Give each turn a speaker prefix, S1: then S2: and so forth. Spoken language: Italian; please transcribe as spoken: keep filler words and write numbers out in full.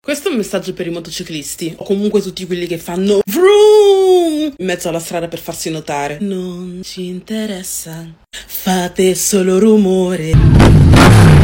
S1: Questo è un messaggio per i motociclisti, o comunque tutti quelli che fanno vroom in mezzo alla strada per farsi notare. Non ci interessa, fate solo rumore.